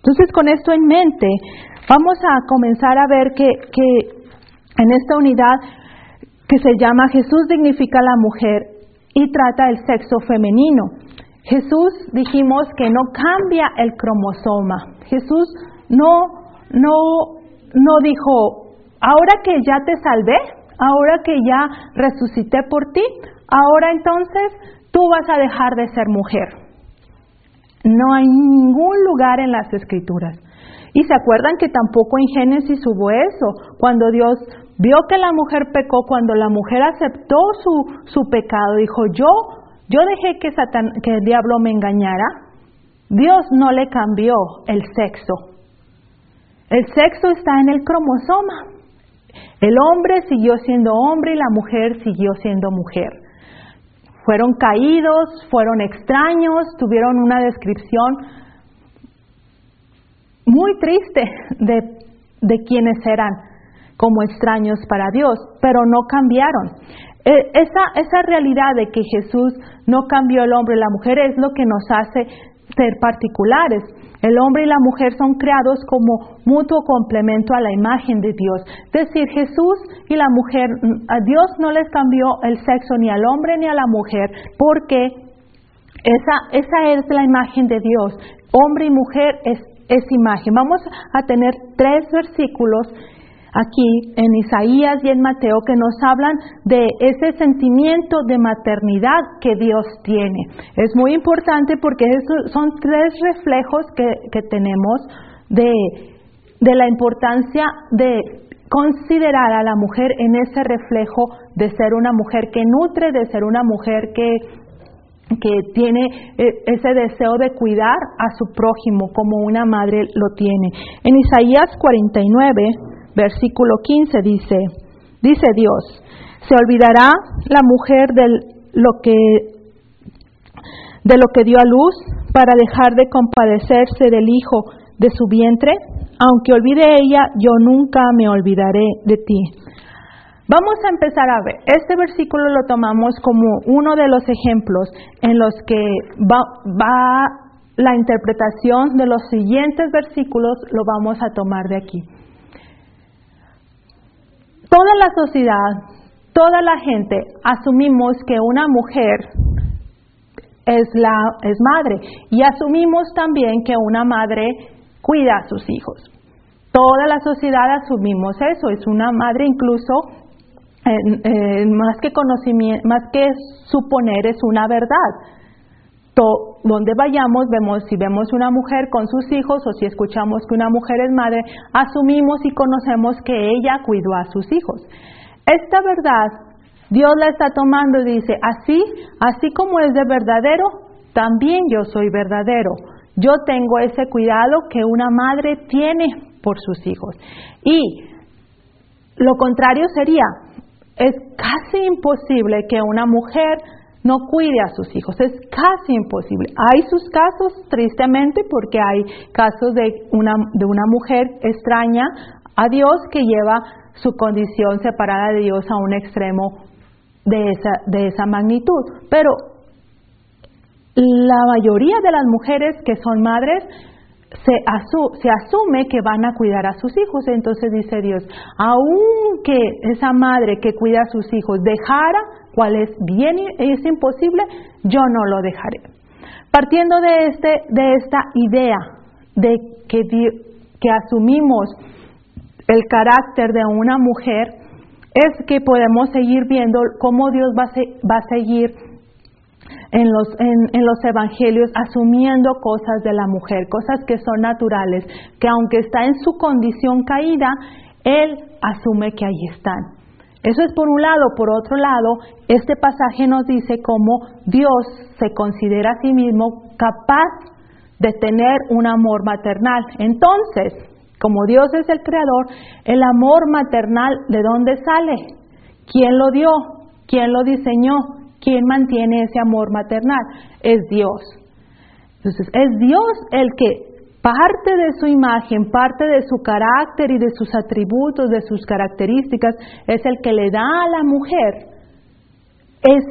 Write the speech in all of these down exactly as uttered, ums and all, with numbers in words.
Entonces, con esto en mente, vamos a comenzar a ver que, que en esta unidad que se llama Jesús dignifica a la mujer y trata el sexo femenino. Jesús, dijimos que no cambia el cromosoma. Jesús no, no, no dijo, ahora que ya te salvé, ahora que ya resucité por ti, ahora entonces tú vas a dejar de ser mujer. No hay ningún lugar en las Escrituras. Y se acuerdan que tampoco en Génesis hubo eso. Cuando Dios vio que la mujer pecó, cuando la mujer aceptó su, su pecado, dijo, yo, yo dejé que, Satan, que el diablo me engañara. Dios no le cambió el sexo. El sexo está en el cromosoma. El hombre siguió siendo hombre y la mujer siguió siendo mujer. Fueron caídos, fueron extraños, tuvieron una descripción muy triste de, de quienes eran como extraños para Dios, pero no cambiaron. Esa, esa realidad de que Jesús no cambió el hombre y la mujer es lo que nos hace ser particulares. El hombre y la mujer son creados como mutuo complemento a la imagen de Dios. Es decir, Jesús y la mujer, a Dios no les cambió el sexo ni al hombre ni a la mujer, porque esa, esa es la imagen de Dios. Hombre y mujer es, es imagen. Vamos a tener tres versículos aquí en Isaías y en Mateo que nos hablan de ese sentimiento de maternidad que Dios tiene. Es muy importante porque esos son tres reflejos que, que tenemos de, de la importancia de considerar a la mujer en ese reflejo de ser una mujer que nutre, de ser una mujer que, que tiene ese deseo de cuidar a su prójimo como una madre lo tiene. En Isaías cuarenta y nueve, versículo quince dice, dice Dios, ¿se olvidará la mujer de lo que, de lo que dio a luz para dejar de compadecerse del hijo de su vientre? Aunque olvide ella, yo nunca me olvidaré de ti. Vamos a empezar a ver, este versículo lo tomamos como uno de los ejemplos en los que va, va la interpretación de los siguientes versículos, lo vamos a tomar de aquí. Toda la sociedad, toda la gente, asumimos que una mujer es, la, es madre y asumimos también que una madre cuida a sus hijos. Toda la sociedad asumimos eso, es una madre incluso, eh, eh, más que conocimiento, más que suponer, es una verdad. To, donde vayamos, vemos si vemos una mujer con sus hijos o si escuchamos que una mujer es madre, asumimos y conocemos que ella cuidó a sus hijos. Esta verdad, Dios la está tomando y dice, así, así como es de verdadero, también yo soy verdadero. Yo tengo ese cuidado que una madre tiene por sus hijos. Y lo contrario sería, es casi imposible que una mujer no cuide a sus hijos, es casi imposible. Hay sus casos, tristemente, porque hay casos de una, de una mujer extraña a Dios que lleva su condición separada de Dios a un extremo de esa, de esa magnitud. Pero la mayoría de las mujeres que son madres se, asu, se asume que van a cuidar a sus hijos. Entonces dice Dios, aunque esa madre que cuida a sus hijos dejara, cual es bien es imposible, yo no lo dejaré. Partiendo de este de esta idea de que, que asumimos el carácter de una mujer, es que podemos seguir viendo cómo Dios va a, se, va a seguir en los, en, en los evangelios asumiendo cosas de la mujer, cosas que son naturales, que aunque está en su condición caída, Él asume que ahí están. Eso es por un lado. Por otro lado, este pasaje nos dice cómo Dios se considera a sí mismo capaz de tener un amor maternal. Entonces, como Dios es el creador, el amor maternal, ¿de dónde sale? ¿Quién lo dio? ¿Quién lo diseñó? ¿Quién mantiene ese amor maternal? Es Dios. Entonces, es Dios el que parte de su imagen, parte de su carácter y de sus atributos, de sus características, es el que le da a la mujer ese,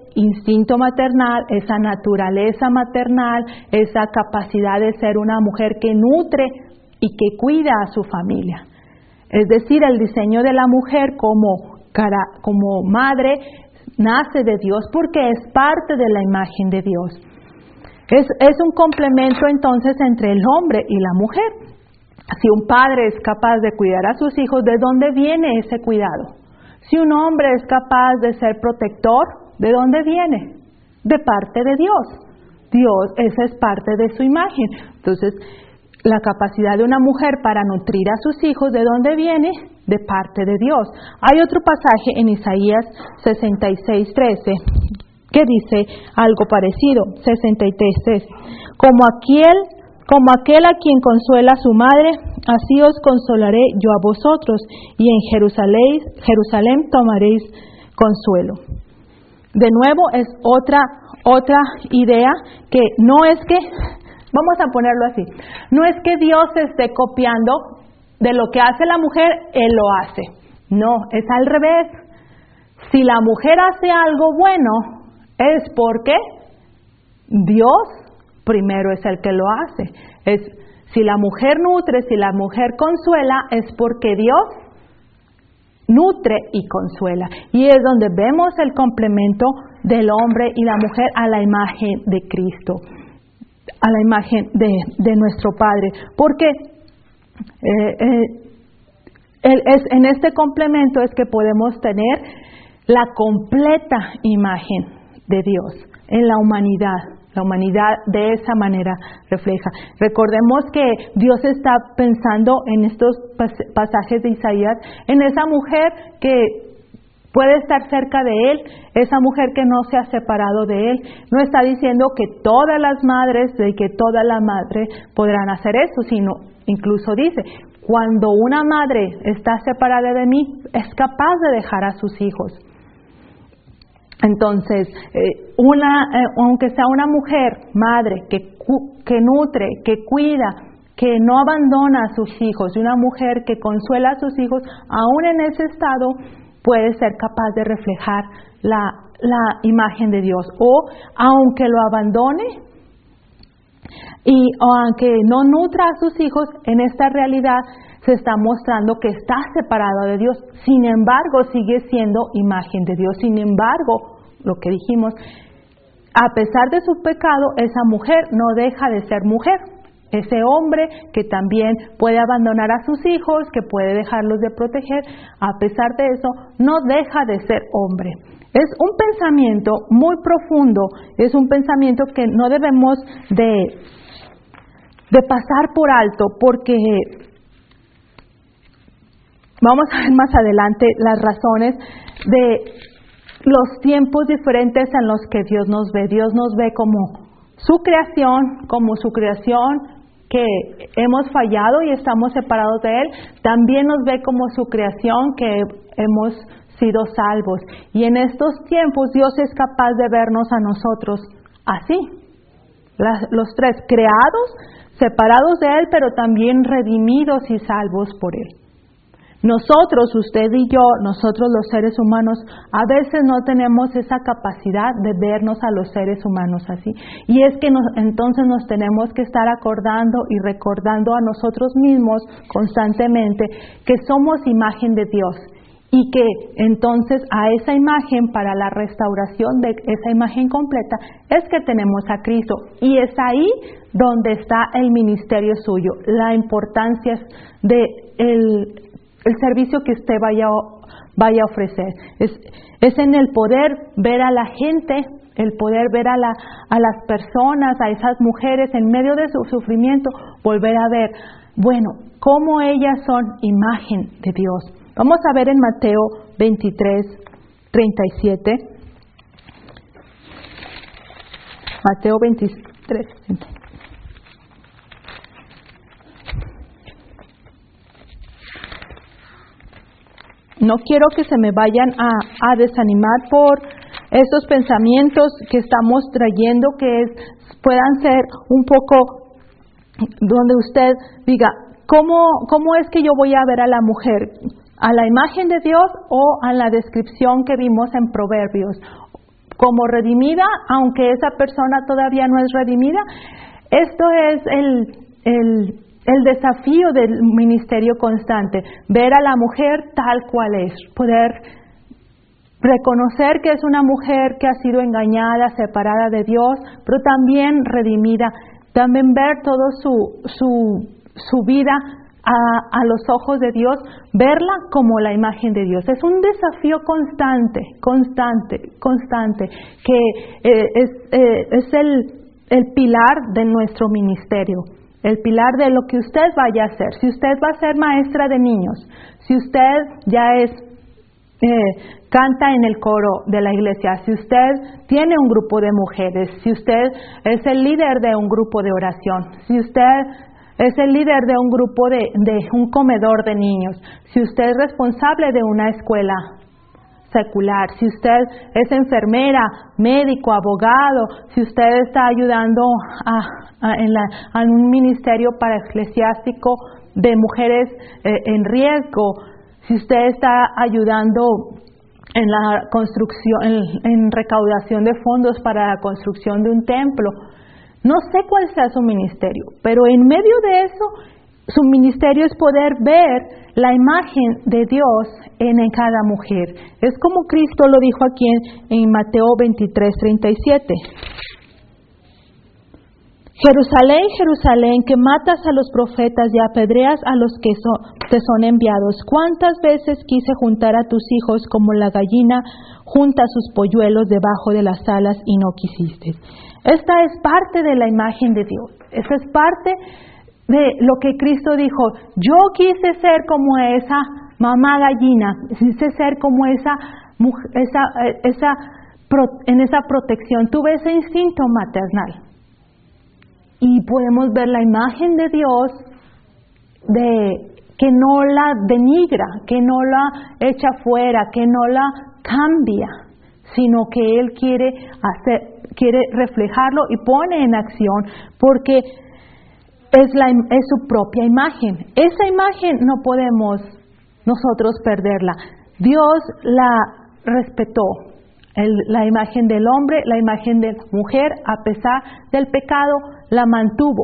instinto maternal, esa naturaleza maternal, esa capacidad de ser una mujer que nutre y que cuida a su familia. Es decir, el diseño de la mujer como, cara, como madre nace de Dios porque es parte de la imagen de Dios. Es, es un complemento entonces entre el hombre y la mujer. Si un padre es capaz de cuidar a sus hijos, ¿de dónde viene ese cuidado? Si un hombre es capaz de ser protector, ¿de dónde viene? De parte de Dios. Dios, esa es parte de su imagen. Entonces, la capacidad de una mujer para nutrir a sus hijos, ¿de dónde viene? De parte de Dios. Hay otro pasaje en Isaías sesenta y seis, trece, que dice algo parecido, sesenta y tres, trece. Como aquel, como aquel a quien consuela a su madre, así os consolaré yo a vosotros, y en Jerusalén, Jerusalén tomaréis consuelo. De nuevo es otra, otra idea que no es que, vamos a ponerlo así, no es que Dios esté copiando de lo que hace la mujer, Él lo hace. No, es al revés. Si la mujer hace algo bueno, es porque Dios primero es el que lo hace. Es, si la mujer nutre, si la mujer consuela, es porque Dios nutre y consuela. Y es donde vemos el complemento del hombre y la mujer a la imagen de Cristo, a la imagen de, de nuestro Padre. Porque eh, eh, el, es, en este complemento es que podemos tener la completa imagen de Dios en la humanidad. La humanidad de esa manera refleja. Recordemos que Dios está pensando en estos pasajes de Isaías, en esa mujer que puede estar cerca de Él, esa mujer que no se ha separado de Él. No está diciendo que todas las madres, de que toda la madre podrán hacer eso, sino incluso dice, cuando una madre está separada de mí, es capaz de dejar a sus hijos. Entonces, eh, una, eh, aunque sea una mujer, madre, que, que nutre, que cuida, que no abandona a sus hijos, y una mujer que consuela a sus hijos, aún en ese estado, puede ser capaz de reflejar la, la imagen de Dios. O, aunque lo abandone, y o aunque no nutra a sus hijos, en esta realidad se está mostrando que está separado de Dios, sin embargo sigue siendo imagen de Dios. Sin embargo, lo que dijimos, a pesar de su pecado, esa mujer no deja de ser mujer. Ese hombre que también puede abandonar a sus hijos, que puede dejarlos de proteger, a pesar de eso, no deja de ser hombre. Es un pensamiento muy profundo, es un pensamiento que no debemos de, de pasar por alto, porque vamos a ver más adelante las razones de los tiempos diferentes en los que Dios nos ve. Dios nos ve como su creación, como su creación que hemos fallado y estamos separados de Él. También nos ve como su creación que hemos sido salvos. Y en estos tiempos Dios es capaz de vernos a nosotros así. Las, los tres, creados, separados de Él, pero también redimidos y salvos por Él. Nosotros, usted y yo, nosotros los seres humanos, a veces no tenemos esa capacidad de vernos a los seres humanos así. Y es que nos, entonces nos tenemos que estar acordando y recordando a nosotros mismos constantemente que somos imagen de Dios. Y que entonces a esa imagen, para la restauración de esa imagen completa, es que tenemos a Cristo. Y es ahí donde está el ministerio suyo, la importancia de el... el servicio que usted vaya, vaya a ofrecer. Es, es en el poder ver a la gente, el poder ver a, la, a las personas, a esas mujeres en medio de su sufrimiento, volver a ver, bueno, cómo ellas son imagen de Dios. Vamos a ver en Mateo veintitrés, treinta y siete. Mateo veintitrés, treinta. No quiero que se me vayan a, a desanimar por esos pensamientos que estamos trayendo, que es, puedan ser un poco donde usted diga, ¿cómo, ¿cómo es que yo voy a ver a la mujer? ¿A la imagen de Dios o a la descripción que vimos en Proverbios? como redimida, aunque esa persona todavía no es redimida. Esto es el, el, el desafío del ministerio constante, ver a la mujer tal cual es, poder reconocer que es una mujer que ha sido engañada, separada de Dios, pero también redimida, también ver todo su, su, su vida a, a los ojos de Dios, verla como la imagen de Dios. Es un desafío constante, constante, constante, que eh, es, eh, es el, el pilar de nuestro ministerio, el pilar de lo que usted vaya a hacer. Si usted va a ser maestra de niños, si usted ya es eh, canta en el coro de la iglesia, si usted tiene un grupo de mujeres, si usted es el líder de un grupo de oración, si usted es el líder de un grupo de, de un comedor de niños, si usted es responsable de una escuela secular, si usted es enfermera, médico, abogado, si usted está ayudando a, a, en, la, en un ministerio para eclesiástico de mujeres eh, en riesgo, si usted está ayudando en la construcción, en, en recaudación de fondos para la construcción de un templo, no sé cuál sea su ministerio, pero en medio de eso, su ministerio es poder ver la imagen de Dios en, en cada mujer. Es como Cristo lo dijo aquí en, en Mateo veintitrés, treinta y siete. Jerusalén, Jerusalén, que matas a los profetas y apedreas a los que so, te son enviados. ¿Cuántas veces quise juntar a tus hijos como la gallina junta sus polluelos debajo de las alas y no quisiste? Esta es parte de la imagen de Dios. Esta es parte de lo que Cristo dijo. Yo quise ser como esa mamá gallina, quise ser como esa, esa, esa en esa protección. Tuve ese instinto maternal. Y podemos ver la imagen de Dios de que no la denigra, que no la echa fuera, que no la cambia, sino que Él quiere hacer, quiere reflejarlo y pone en acción, porque es, la, es su propia imagen. Esa imagen no podemos nosotros perderla. Dios la respetó. El, la imagen del hombre, la imagen de la mujer, a pesar del pecado, la mantuvo.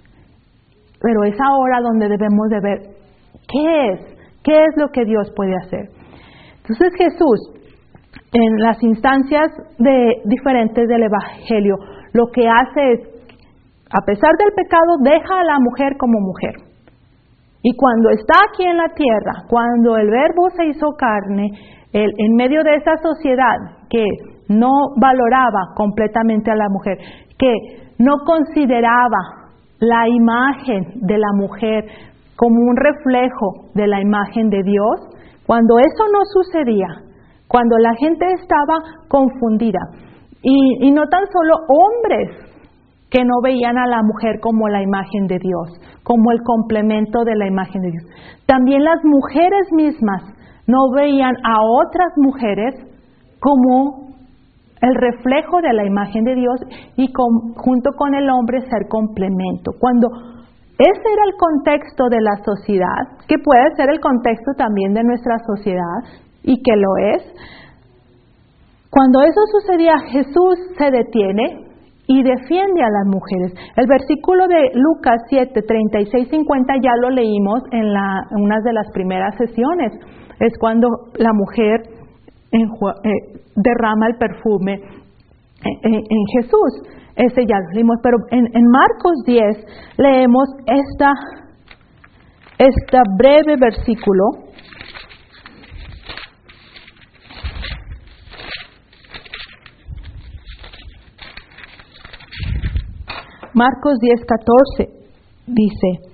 Pero es ahora donde debemos de ver qué es, qué es lo que Dios puede hacer. Entonces Jesús, en las instancias de, diferentes del Evangelio, lo que hace es, a pesar del pecado, deja a la mujer como mujer. Y cuando está aquí en la tierra, cuando el Verbo se hizo carne, el, en medio de esa sociedad que no valoraba completamente a la mujer, que no consideraba la imagen de la mujer como un reflejo de la imagen de Dios, cuando eso no sucedía, cuando la gente estaba confundida, y, y no tan solo hombres que no veían a la mujer como la imagen de Dios, como el complemento de la imagen de Dios, también las mujeres mismas no veían a otras mujeres como el reflejo de la imagen de Dios y con, junto con el hombre ser complemento. Cuando ese era el contexto de la sociedad, que puede ser el contexto también de nuestra sociedad, y que lo es, cuando eso sucedía, Jesús se detiene y defiende a las mujeres. El versículo de Lucas siete, treinta y seis, cincuenta ya lo leímos en, la, en una de las primeras sesiones. Es cuando la mujer en, eh, derrama el perfume en, en, en Jesús. Ese ya lo leímos, pero en, en Marcos diez leemos esta, este breve versículo. Marcos diez, catorce dice: